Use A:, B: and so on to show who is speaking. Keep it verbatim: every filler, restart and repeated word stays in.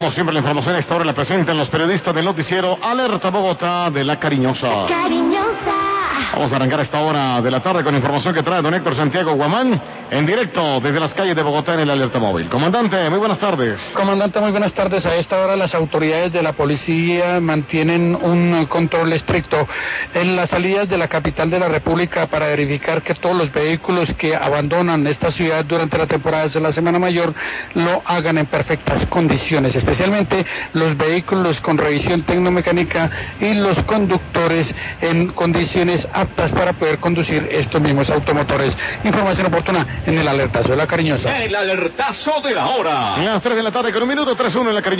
A: Como siempre, la información a esta hora la presentan los periodistas del noticiero Alerta Bogotá de La Cariñosa.
B: Cariñosa.
A: Vamos a arrancar a esta hora de la tarde con información que trae don Héctor Santiago Guamán, en directo desde las calles de Bogotá en el Alerta Móvil. Comandante, muy buenas tardes.
C: Comandante, muy buenas tardes. A esta hora las autoridades de la policía mantienen un control estricto en las salidas de la capital de la República para verificar que todos los vehículos que abandonan esta ciudad durante la temporada de la Semana Mayor lo hagan en perfectas condiciones, especialmente los vehículos con revisión tecnomecánica y los conductores en condiciones aptas para poder conducir estos mismos automotores. Información oportuna en el Alertazo de La Cariñosa.
D: El Alertazo de la hora.
A: A las tres de la tarde con un minuto, tres uno en La Cariñosa.